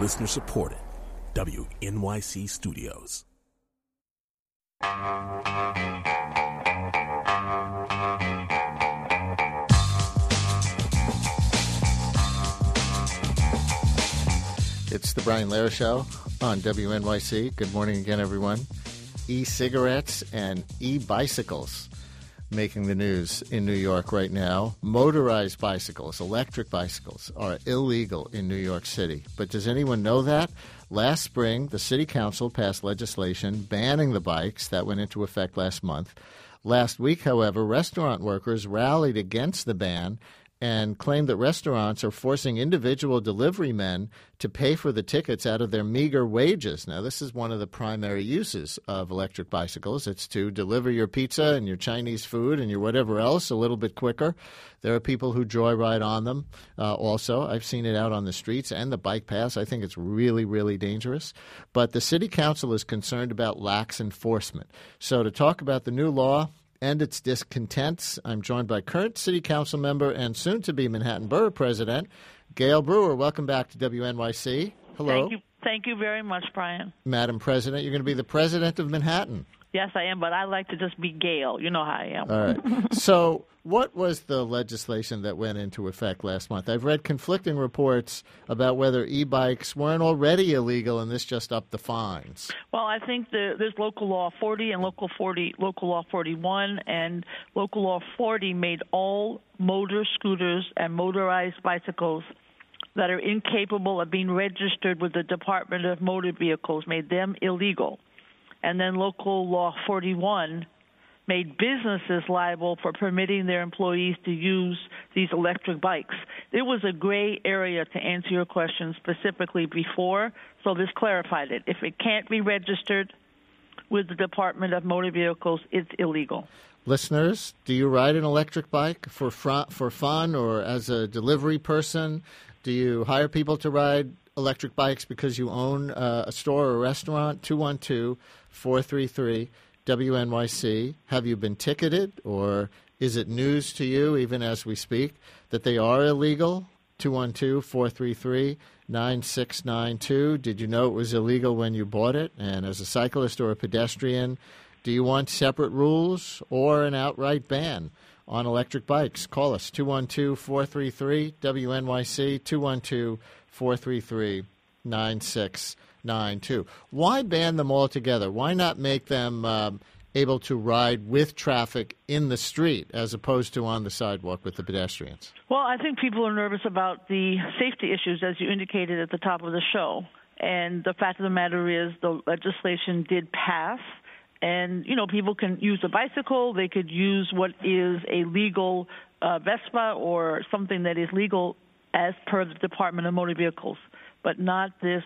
Listener supported. WNYC Studios. It's the Brian Lehrer Show on WNYC. Good morning again, everyone. E-cigarettes and e-bicycles making the news in New York right now. Motorized bicycles, electric bicycles, are illegal in New York City. But does anyone know that? Last spring, the City Council passed legislation banning the bikes. That went into effect last month. Last week, however, restaurant workers rallied against the ban and claimed that restaurants are forcing individual delivery men to pay for the tickets out of their meager wages. Now, this is one of the primary uses of electric bicycles. It's to deliver your pizza and your Chinese food and your whatever else a little bit quicker. There are people who joyride on them also. I've seen it out on the streets and the bike paths. I think it's really, really dangerous. But the City Council is concerned about lax enforcement. So to talk about the new law and its discontents, I'm joined by current City Council member and soon-to-be Manhattan Borough President, Gail Brewer. Welcome back to WNYC. Hello. Thank you very much, Brian. Madam President, you're going to be the president of Manhattan. Yes, I am, but I like to just be Gail. You know how I am. All right. So what was the legislation that went into effect last month? I've read conflicting reports about whether e-bikes weren't already illegal and this just upped the fines. Well, I think there's Local Law 40 and Local Law 41, and Local Law 40 made all motor scooters and motorized bicycles that are incapable of being registered with the Department of Motor Vehicles, made them illegal. And then Local Law 41 made businesses liable for permitting their employees to use these electric bikes. It was a gray area, to answer your question specifically, before, so this clarified it. If it can't be registered with the Department of Motor Vehicles, it's illegal. Listeners, do you ride an electric bike for fun or as a delivery person? Do you hire people to ride electric bikes because you own a store or a restaurant? 212-433-WNYC. Have you been ticketed, or is it news to you, even as we speak, that they are illegal? 212-433-9692. Did you know it was illegal when you bought it? And as a cyclist or a pedestrian, do you want separate rules or an outright ban on electric bikes? Call us, 212-433-WNYC, 212-433-9692. Why ban them altogether? Why not make them able to ride with traffic in the street as opposed to on the sidewalk with the pedestrians? Well, I think people are nervous about the safety issues, as you indicated at the top of the show. And the fact of the matter is the legislation did pass. And, you know, people can use a bicycle. They could use what is a legal Vespa or something that is legal as per the Department of Motor Vehicles, but not this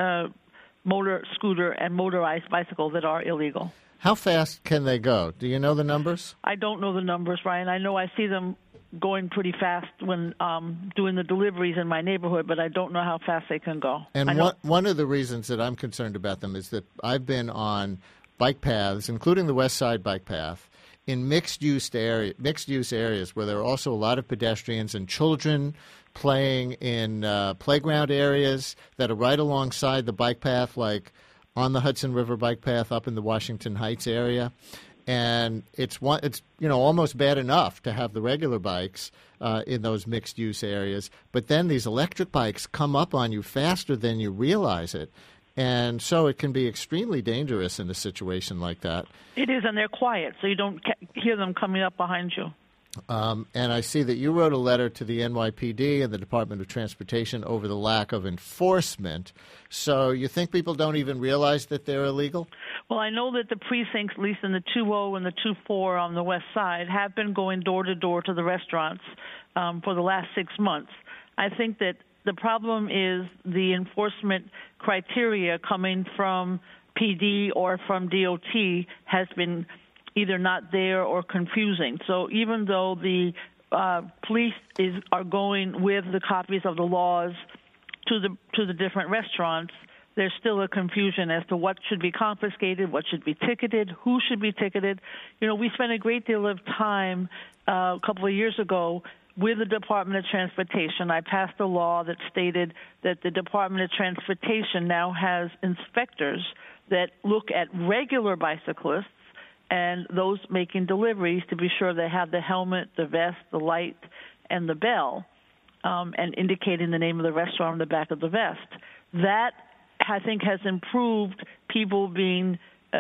motor scooter and motorized bicycle that are illegal. How fast can they go? Do you know the numbers? I don't know the numbers, Ryan. I know I see them going pretty fast when doing the deliveries in my neighborhood, but I don't know how fast they can go. And one of the reasons that I'm concerned about them is that I've been on bike paths, including the West Side bike path, in mixed-use areas where there are also a lot of pedestrians and children playing in playground areas that are right alongside the bike path, like on the Hudson River bike path up in the Washington Heights area. And it's almost bad enough to have the regular bikes in those mixed-use areas, but then these electric bikes come up on you faster than you realize it. And so it can be extremely dangerous in a situation like that. It is, and they're quiet, so you don't hear them coming up behind you. And I see that you wrote a letter to the NYPD and the Department of Transportation over the lack of enforcement. So you think people don't even realize that they're illegal? Well, I know that the precincts, at least in the 2-0 and the 2-4 on the west side, have been going door to door to the restaurants for the last 6 months. I think that the problem is the enforcement criteria coming from PD or from DOT has been either not there or confusing. So even though the police are going with the copies of the laws to the different restaurants, there's still a confusion as to what should be confiscated, what should be ticketed, who should be ticketed. You know, we spent a great deal of time a couple of years ago with the Department of Transportation. I passed a law that stated that the Department of Transportation now has inspectors that look at regular bicyclists and those making deliveries to be sure they have the helmet, the vest, the light, and the bell, and indicating the name of the restaurant on the back of the vest. That, I think, has improved people being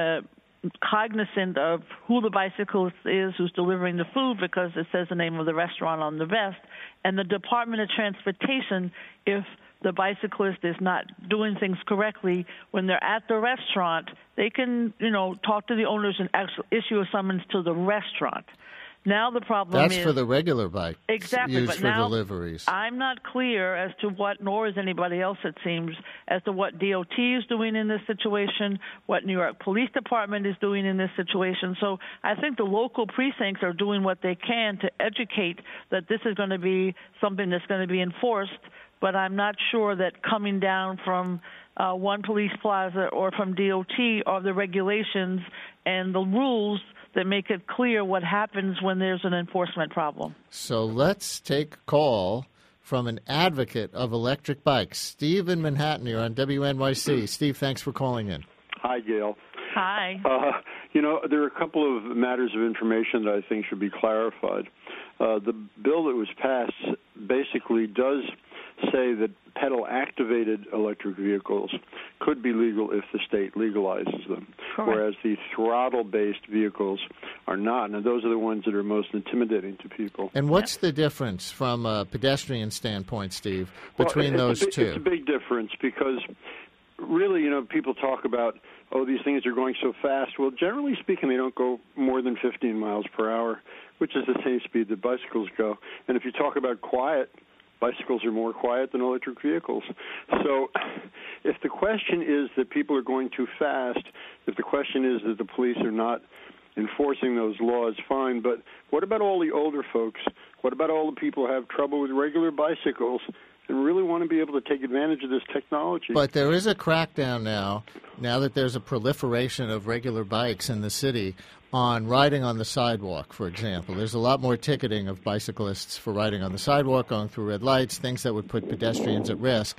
cognizant of who the bicyclist is who's delivering the food because it says the name of the restaurant on the vest. And the Department of Transportation, if the bicyclist is not doing things correctly, when they're at the restaurant, they can, talk to the owners and actually issue a summons to the restaurant. Now the problem is... That's for the regular bike. Exactly. Used but for now, deliveries. I'm not clear as to what, nor is anybody else, it seems, as to what DOT is doing in this situation, what New York Police Department is doing in this situation. So I think the local precincts are doing what they can to educate that this is going to be something that's going to be enforced, but I'm not sure that coming down from one police plaza or from DOT are the regulations and the rules that make it clear what happens when there's an enforcement problem. So let's take a call from an advocate of electric bikes. Steve in Manhattan, you're on WNYC. Steve, thanks for calling in. Hi, Gail. Hi. There are a couple of matters of information that I think should be clarified. The bill that was passed basically does say that pedal-activated electric vehicles could be legal if the state legalizes them, correct, whereas the throttle-based vehicles are not. And those are the ones that are most intimidating to people. And what's the difference from a pedestrian standpoint, Steve, between those two? It's a big difference because really, people talk about, these things are going so fast. Well, generally speaking, they don't go more than 15 miles per hour, which is the same speed that bicycles go. And if you talk about quiet, bicycles are more quiet than electric vehicles. So if the question is that people are going too fast, if the question is that the police are not enforcing those laws, fine. But what about all the older folks? What about all the people who have trouble with regular bicycles and really want to be able to take advantage of this technology? But there is a crackdown now that there's a proliferation of regular bikes in the city, on riding on the sidewalk, for example. There's a lot more ticketing of bicyclists for riding on the sidewalk, going through red lights, things that would put pedestrians at risk.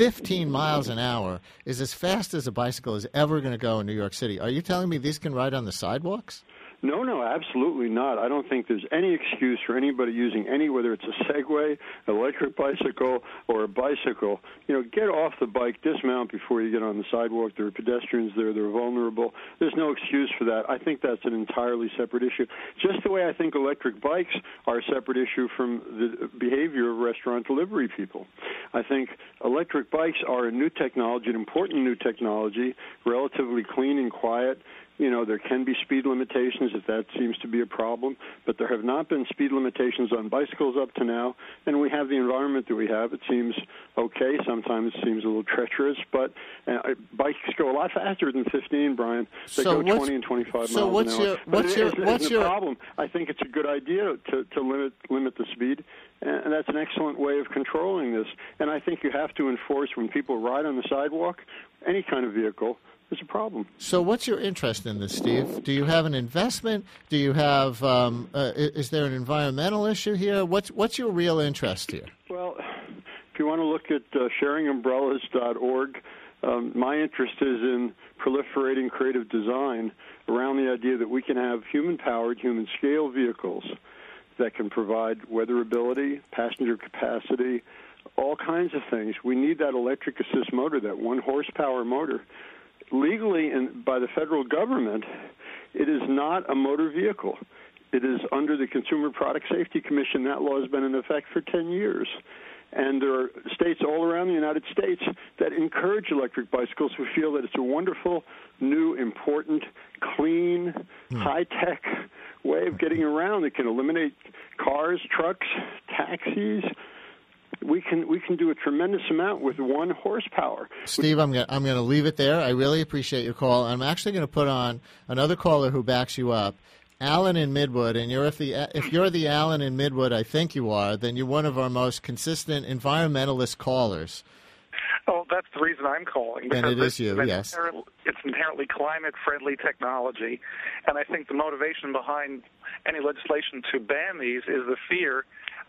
15 miles an hour is as fast as a bicycle is ever going to go in New York City. Are you telling me these can ride on the sidewalks? No, absolutely not. I don't think there's any excuse for anybody using whether it's a Segway, an electric bicycle, or a bicycle. Get off the bike, dismount before you get on the sidewalk. There are pedestrians there. They're vulnerable. There's no excuse for that. I think that's an entirely separate issue. Just the way I think electric bikes are a separate issue from the behavior of restaurant delivery people. I think electric bikes are a new technology, an important new technology, relatively clean and quiet. There can be speed limitations if that seems to be a problem, but there have not been speed limitations on bicycles up to now, and we have the environment that we have. It seems okay. Sometimes it seems a little treacherous, but bikes go a lot faster than 15, Brian. They go 20 and 25 miles an hour. What's your problem? I think it's a good idea to limit the speed, and that's an excellent way of controlling this. And I think you have to enforce when people ride on the sidewalk, any kind of vehicle, there's a problem. So what's your interest in this, Steve? Do you have an investment? Do you have is there an environmental issue here? What's your real interest here? Well, if you want to look at sharingumbrellas.org, my interest is in proliferating creative design around the idea that we can have human-powered, human-scale vehicles that can provide weatherability, passenger capacity, all kinds of things. We need that electric assist motor, that 1-horsepower motor. Legally and by the federal government, it is not a motor vehicle. It is under the Consumer Product Safety Commission. That law has been in effect for 10 years. And there are states all around the United States that encourage electric bicycles who feel that it's a wonderful, new, important, clean, high-tech way of getting around that can eliminate cars, trucks, taxis. We can do a tremendous amount with 1 horsepower. Steve, I'm going to leave it there. I really appreciate your call. I'm actually going to put on another caller who backs you up, Alan in Midwood. And if you're the Alan in Midwood, I think you are, then you're one of our most consistent environmentalist callers. Oh, that's the reason I'm calling. And it is you, yes. It's inherently climate-friendly technology, and I think the motivation behind any legislation to ban these is the fear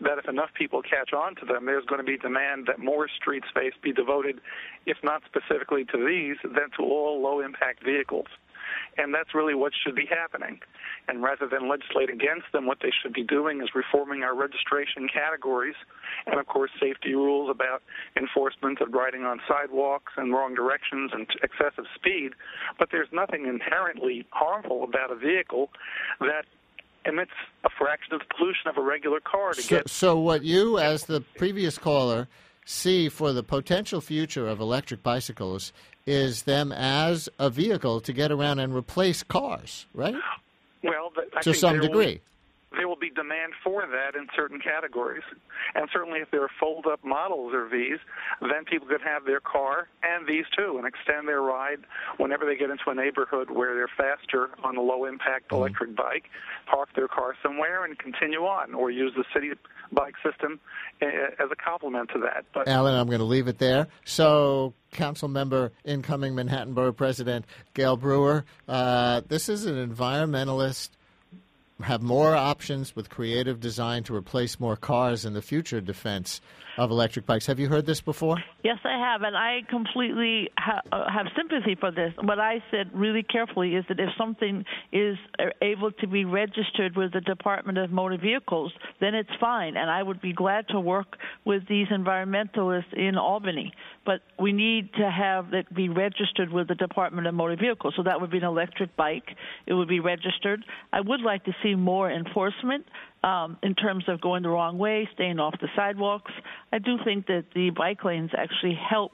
that if enough people catch on to them, there's going to be demand that more street space be devoted, if not specifically to these, then to all low-impact vehicles. And that's really what should be happening. And rather than legislate against them, what they should be doing is reforming our registration categories and, of course, safety rules about enforcement of riding on sidewalks and wrong directions and excessive speed. But there's nothing inherently harmful about a vehicle that emits a fraction of the pollution of a regular car to get. So what you, as the previous caller, see for the potential future of electric bicycles is them as a vehicle to get around and replace cars, right? Well, I to think some degree. There will be demand for that in certain categories. And certainly if there are fold-up models of these, then people could have their car and these too and extend their ride whenever they get into a neighborhood where they're faster on a low-impact electric bike, park their car somewhere and continue on, or use the city bike system as a complement to that. But Alan, I'm going to leave it there. So, Council Member, incoming Manhattan Borough President Gale Brewer, this is an environmentalist, have more options with creative design to replace more cars in the future defense of electric bikes. Have you heard this before? Yes, I have, and I completely have sympathy for this. What I said really carefully is that if something is able to be registered with the Department of Motor Vehicles, then it's fine, and I would be glad to work with these environmentalists in Albany. But we need to have it be registered with the Department of Motor Vehicles, so that would be an electric bike. It would be registered. I would like to see more enforcement in terms of going the wrong way, staying off the sidewalks. I do think that the bike lanes actually help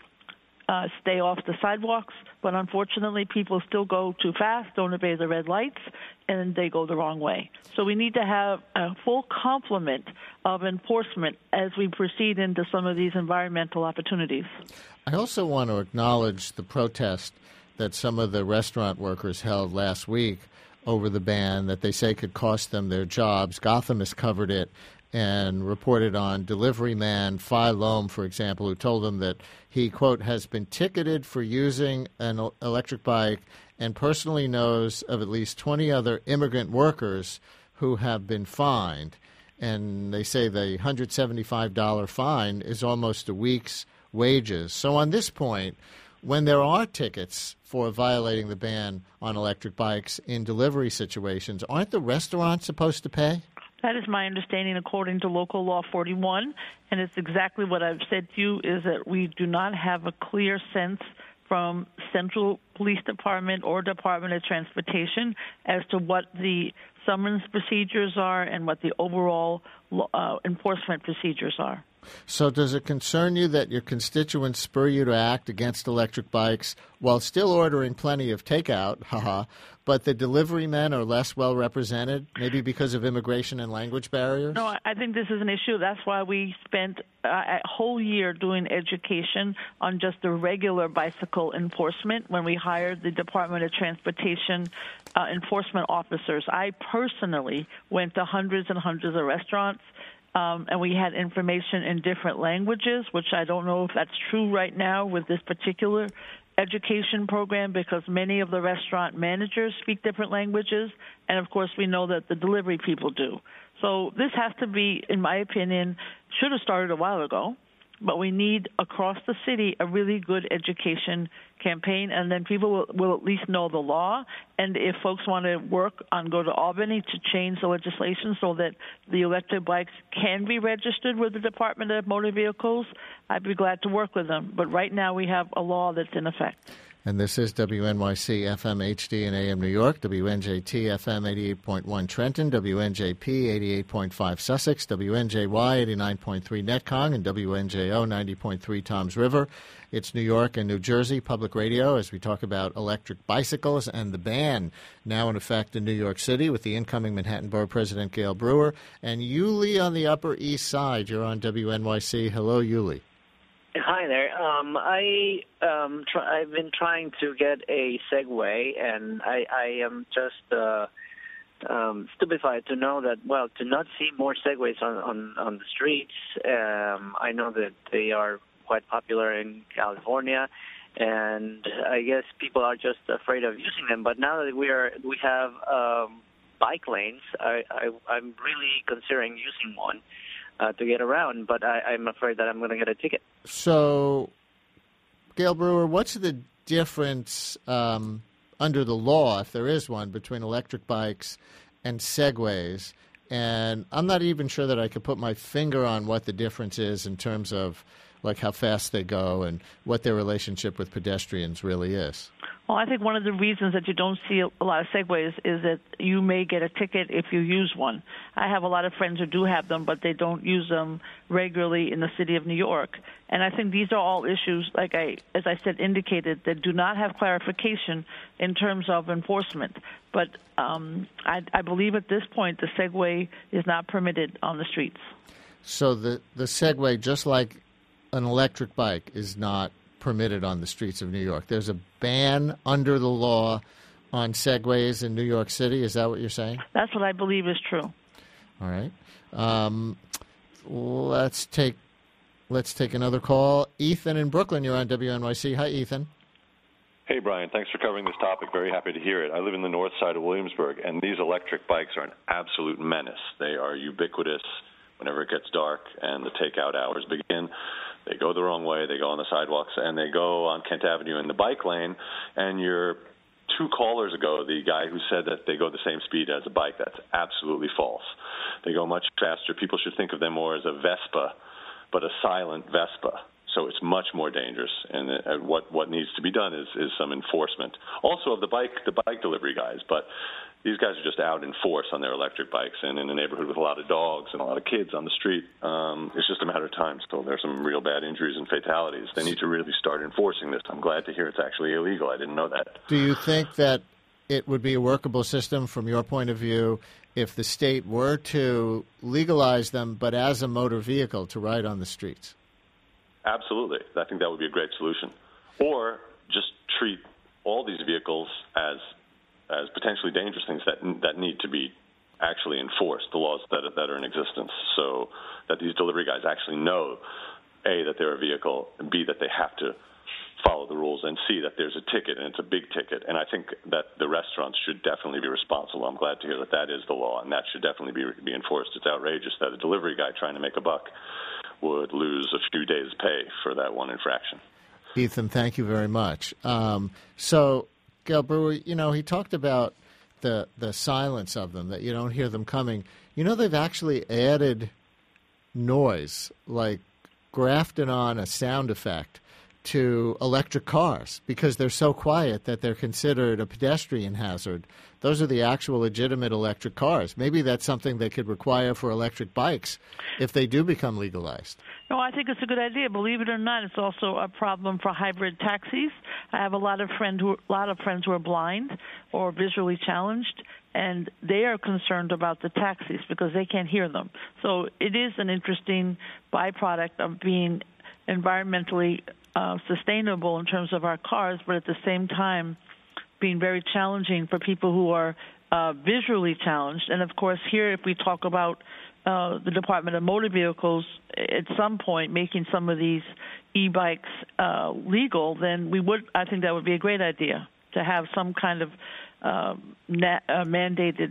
stay off the sidewalks, but unfortunately people still go too fast, don't obey the red lights, and they go the wrong way. So we need to have a full complement of enforcement as we proceed into some of these environmental opportunities. I also want to acknowledge the protest that some of the restaurant workers held last week over the ban that they say could cost them their jobs. Gotham has covered it and reported on delivery man Phi Loam, for example, who told them that he, quote, has been ticketed for using an electric bike and personally knows of at least 20 other immigrant workers who have been fined. And they say the $175 fine is almost a week's wages. So on this point, when there are tickets for violating the ban on electric bikes in delivery situations, aren't the restaurants supposed to pay? That is my understanding according to Local Law 41, and it's exactly what I've said to you, is that we do not have a clear sense from Central Police Department or Department of Transportation as to what the summons procedures are and what the overall enforcement procedures are. So does it concern you that your constituents spur you to act against electric bikes while still ordering plenty of takeout, but the delivery men are less well represented, maybe because of immigration and language barriers? No, I think this is an issue. That's why we spent a whole year doing education on just the regular bicycle enforcement when we hired the Department of Transportation enforcement officers. I personally went to hundreds and hundreds of restaurants, and we had information in different languages, which I don't know if that's true right now with this particular education program, because many of the restaurant managers speak different languages, and of course we know that the delivery people do. So this has to be, in my opinion, should have started a while ago, but we need across the city a really good education campaign, and then people will at least know the law. And if folks want to work on go to Albany to change the legislation so that the electric bikes can be registered with the Department of Motor Vehicles, I'd be glad to work with them. But right now we have a law that's in effect. And this is WNYC FM HD in AM New York, WNJT FM 88.1 Trenton, WNJP 88.5 Sussex, WNJY 89.3 Netcong, and WNJO 90.3 Toms River. It's New York and New Jersey Public Radio as we talk about electric bicycles and the ban now in effect in New York City with the incoming Manhattan Borough President Gale Brewer. And Yulee on the Upper East Side. You're on WNYC. Hello, Yulee. Hi there. I've been trying to get a Segway, and I am just stupefied to know that, well, to not see more Segways on the streets. I know that they are quite popular in California, and I guess people are just afraid of using them. But now that we have bike lanes, I'm really considering using one. to get around. But I'm afraid that I'm going to get a ticket. So, Gail Brewer, what's the difference under the law, if there is one, between electric bikes and Segways? And I'm not even sure that I could put my finger on what the difference is in terms of like how fast they go and what their relationship with pedestrians really is. Well, I think one of the reasons that you don't see a lot of Segways is that you may get a ticket if you use one. I have a lot of friends who do have them, but they don't use them regularly in the city of New York. And I think these are all issues, as I said, indicated, that do not have clarification in terms of enforcement. But I believe at this point the Segway is not permitted on the streets. So the Segway, just like an electric bike, is not permitted on the streets of New York. There's a ban under the law on Segways in New York City. Is that what you're saying? That's what I believe is true. All right. Let's take another call. Ethan in Brooklyn, you're on WNYC. Hi, Ethan. Hey, Brian. Thanks for covering this topic. Very happy to hear it. I live in the north side of Williamsburg, and these electric bikes are an absolute menace. They are ubiquitous whenever it gets dark and the takeout hours begin. They go the wrong way. They go on the sidewalks, and they go on Kent Avenue in the bike lane. And you're 2 callers ago, the guy who said that they go the same speed as a bike. That's absolutely false. They go much faster. People should think of them more as a Vespa, but a silent Vespa. So it's much more dangerous. And what needs to be done is some enforcement. Also of the bike delivery guys, but these guys are just out in force on their electric bikes, and in a neighborhood with a lot of dogs and a lot of kids on the street, it's just a matter of time. So there's some real bad injuries and fatalities. They need to really start enforcing this. I'm glad to hear it's actually illegal. I didn't know that. Do you think that it would be a workable system from your point of view if the state were to legalize them, but as a motor vehicle to ride on the streets? Absolutely. I think that would be a great solution. Or just treat all these vehicles as potentially dangerous things that need to be actually enforced, the laws that are in existence, so that these delivery guys actually know, A, that they're a vehicle, and B, that they have to follow the rules, and C, that there's a ticket, and it's a big ticket. And I think that the restaurants should definitely be responsible. I'm glad to hear that is the law, and that should definitely be enforced. It's outrageous that a delivery guy trying to make a buck would lose a few days' pay for that one infraction. Ethan, thank you very much. So, Gail Brewer, he talked about the silence of them, that you don't hear them coming. They've actually added noise, like grafted on a sound effect to electric cars because they're so quiet that they're considered a pedestrian hazard. Those are the actual legitimate electric cars. Maybe that's something they could require for electric bikes if they do become legalized. No, I think it's a good idea. Believe it or not, it's also a problem for hybrid taxis. I have a lot of friends who are blind or visually challenged, and they are concerned about the taxis because they can't hear them. So it is an interesting byproduct of being environmentally sustainable in terms of our cars, but at the same time being very challenging for people who are visually challenged. And, of course, here if we talk about the Department of Motor Vehicles at some point making some of these e-bikes legal, then I think that would be a great idea to have some kind of mandated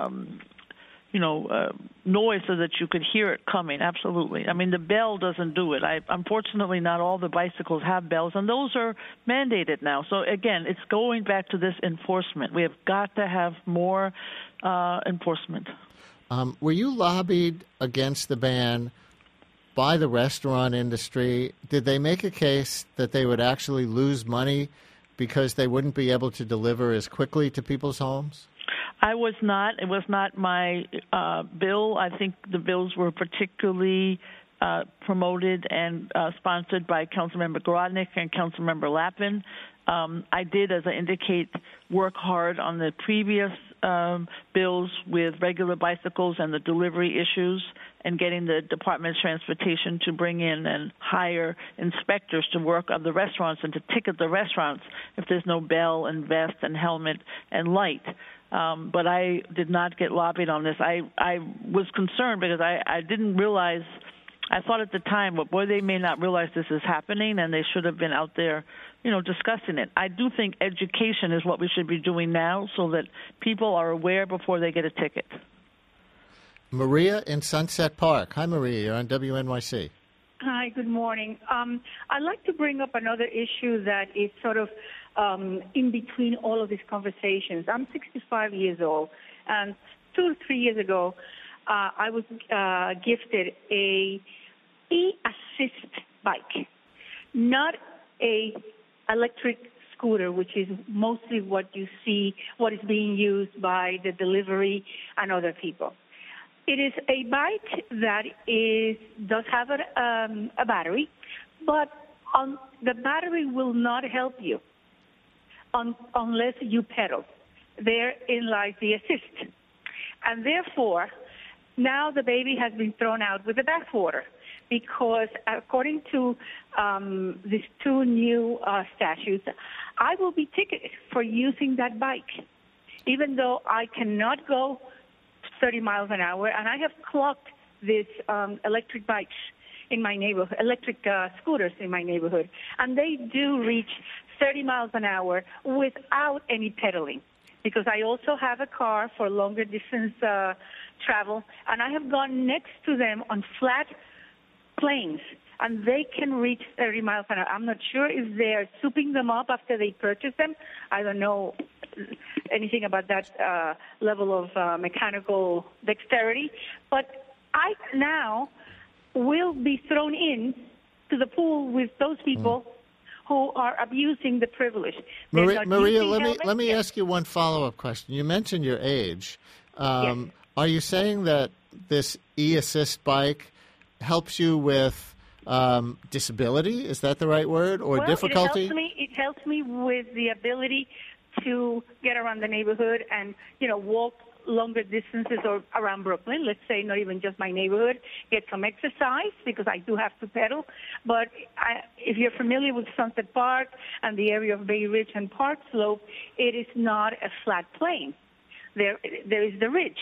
noise so that you could hear it coming. Absolutely. I mean, the bell doesn't do it. Unfortunately, not all the bicycles have bells, and those are mandated now. So, again, it's going back to this enforcement. We have got to have more enforcement. Were you lobbied against the ban by the restaurant industry? Did they make a case that they would actually lose money because they wouldn't be able to deliver as quickly to people's homes? I was not. It was not my bill. I think the bills were particularly promoted and sponsored by Councilmember Grodnick and Councilmember Lappin. I did, as I indicate, work hard on the previous bills with regular bicycles and the delivery issues and getting the Department of Transportation to bring in and hire inspectors to work on the restaurants and to ticket the restaurants if there's no bell and vest and helmet and light. But I did not get lobbied on this. I was concerned because I didn't realize, I thought at the time, well, boy, they may not realize this is happening and they should have been out there, discussing it. I do think education is what we should be doing now so that people are aware before they get a ticket. Maria in Sunset Park. Hi, Maria. You're on WNYC. Hi, good morning. I'd like to bring up another issue that is sort of in between all of these conversations. I'm 65 years old, and 2 or 3 years ago, I was gifted a e-assist bike, not a electric scooter, which is mostly what you see, what is being used by the delivery and other people. It is a bike that does have a battery, but the battery will not help you unless you pedal. Therein lies the assist. And therefore, now the baby has been thrown out with the bathwater, because according to these 2 new statutes, I will be ticketed for using that bike, even though I cannot go 30 miles an hour, and I have clocked these electric bikes in my neighborhood, electric scooters in my neighborhood, and they do reach 30 miles an hour without any pedaling, because I also have a car for longer distance travel, and I have gone next to them on flat plains, and they can reach 30 miles an hour. I'm not sure if they're souping them up after they purchase them. I don't know anything about that level of mechanical dexterity, but I now will be thrown in to the pool with those people who are abusing the privilege. Maria, let me ask you one follow-up question. You mentioned your age. Yes. Are you saying that this e-assist bike helps you with disability? Is that the right word? Or difficulty? It helps me with the ability to get around the neighborhood and, walk longer distances or around Brooklyn, let's say not even just my neighborhood, get some exercise because I do have to pedal. But if you're familiar with Sunset Park and the area of Bay Ridge and Park Slope, it is not a flat plain. There is the ridge,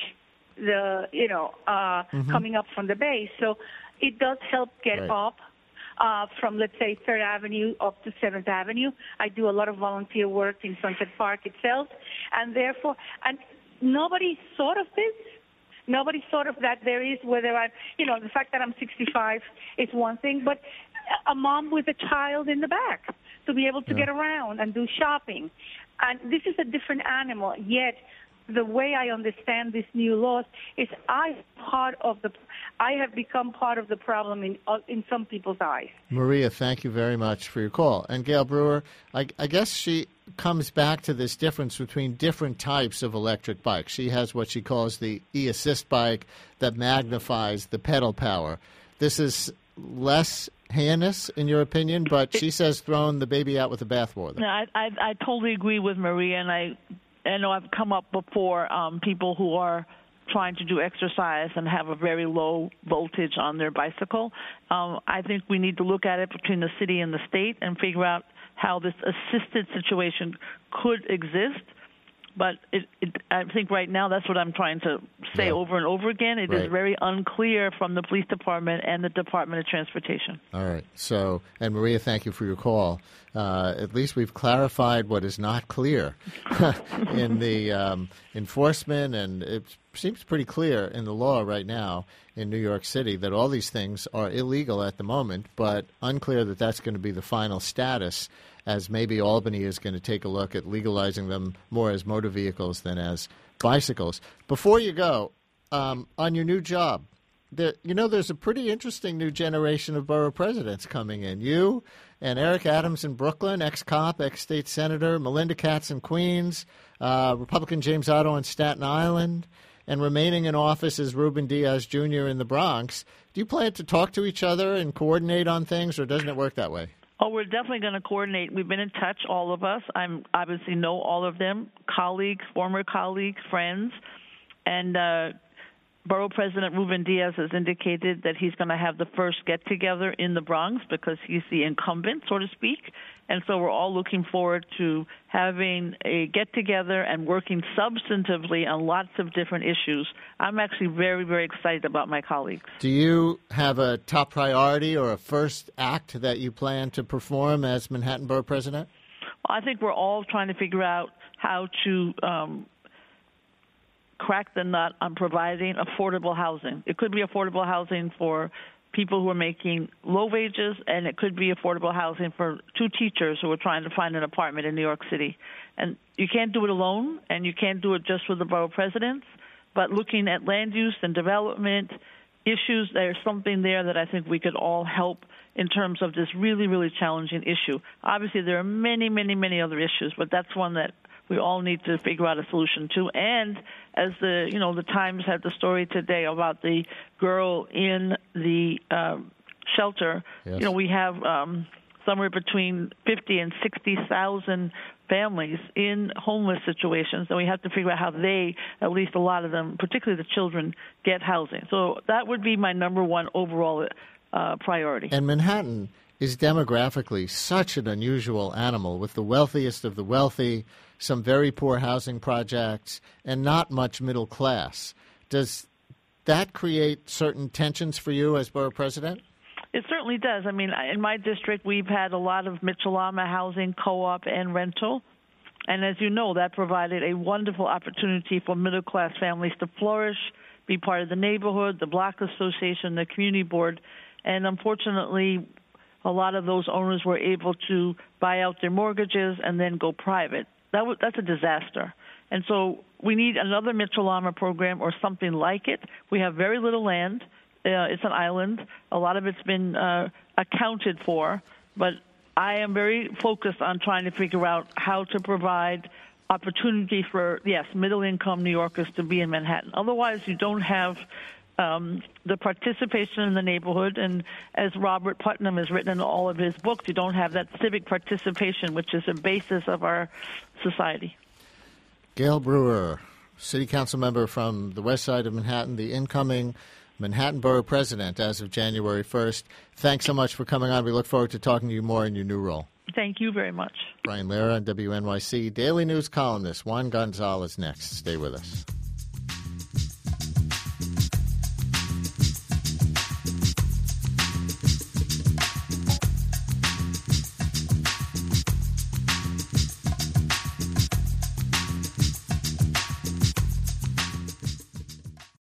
coming up from the bay. So it does help get up from, let's say, 3rd Avenue up to 7th Avenue. I do a lot of volunteer work in Sunset Park itself, and therefore, nobody thought of this. Nobody thought of that there is, whether the fact that I'm 65 is one thing, but a mom with a child in the back to be able to get around and do shopping. And this is a different animal, yet the way I understand this new laws is I have become part of the problem in some people's eyes. Maria, thank you very much for your call. And Gail Brewer, I guess she comes back to this difference between different types of electric bikes. She has what she calls the e-assist bike that magnifies the pedal power. This is less heinous, in your opinion, but she says throwing the baby out with the bathwater. No, I totally agree with Maria, and I know I've come up before people who are trying to do exercise and have a very low voltage on their bicycle. I think we need to look at it between the city and the state and figure out how this assisted situation could exist. But I think right now that's what I'm trying to say over and over again. It is very unclear from the police department and the Department of Transportation. All right. So, and Maria, thank you for your call. At least we've clarified what is not clear in the enforcement, and it seems pretty clear in the law right now in New York City that all these things are illegal at the moment, but unclear that that's going to be the final status, as maybe Albany is going to take a look at legalizing them more as motor vehicles than as bicycles. Before you go, on your new job, there's a pretty interesting new generation of borough presidents coming in. You and Eric Adams in Brooklyn, ex-cop, ex-state senator, Melinda Katz in Queens, Republican James Otto in Staten Island, and remaining in office is Ruben Diaz Jr. in the Bronx. Do you plan to talk to each other and coordinate on things, or doesn't it work that way? Oh, we're definitely going to coordinate. We've been in touch, all of us. I obviously know all of them, colleagues, former colleagues, friends. And Borough President Ruben Diaz has indicated that he's going to have the first get-together in the Bronx because he's the incumbent, so to speak. And so we're all looking forward to having a get-together and working substantively on lots of different issues. I'm actually very, very excited about my colleagues. Do you have a top priority or a first act that you plan to perform as Manhattan Borough President? Well, I think we're all trying to figure out how to crack the nut on providing affordable housing. It could be affordable housing for people who are making low wages, and it could be affordable housing for two teachers who are trying to find an apartment in New York City. And you can't do it alone, and you can't do it just with the borough presidents, but looking at land use and development issues, there's something there that I think we could all help in terms of this really, really challenging issue. Obviously, there are many, many, many other issues, but that's one that we all need to figure out a solution to. And as the Times had the story today about the girl in the shelter, yes. We have somewhere between 50 and 60,000 families in homeless situations, and we have to figure out how they, at least a lot of them, particularly the children, get housing. So that would be my number one overall priority. And Manhattan is demographically such an unusual animal, with the wealthiest of the wealthy, some very poor housing projects, and not much middle class. Does that create certain tensions for you as borough president? It certainly does. I mean, in my district, we've had a lot of Mitchell-Lama housing, co-op, and rental. And as you know, that provided a wonderful opportunity for middle-class families to flourish, be part of the neighborhood, the block association, the community board. And unfortunately, a lot of those owners were able to buy out their mortgages and then go private. That's a disaster. And so we need another Mitchell-Lama program or something like it. We have very little land. It's an island. A lot of it's been accounted for, but I am very focused on trying to figure out how to provide opportunity for, middle-income New Yorkers to be in Manhattan. Otherwise, you don't have the participation in the neighborhood, and as Robert Putnam has written in all of his books, you don't have that civic participation, which is a basis of our society. Gail Brewer, city council member from the west side of Manhattan, the incoming Manhattan Borough President as of January 1st. Thanks so much for coming on. We look forward to talking to you more in your new role. Thank you very much. Brian Lehrer on WNYC. Daily News columnist Juan Gonzalez next. Stay with us.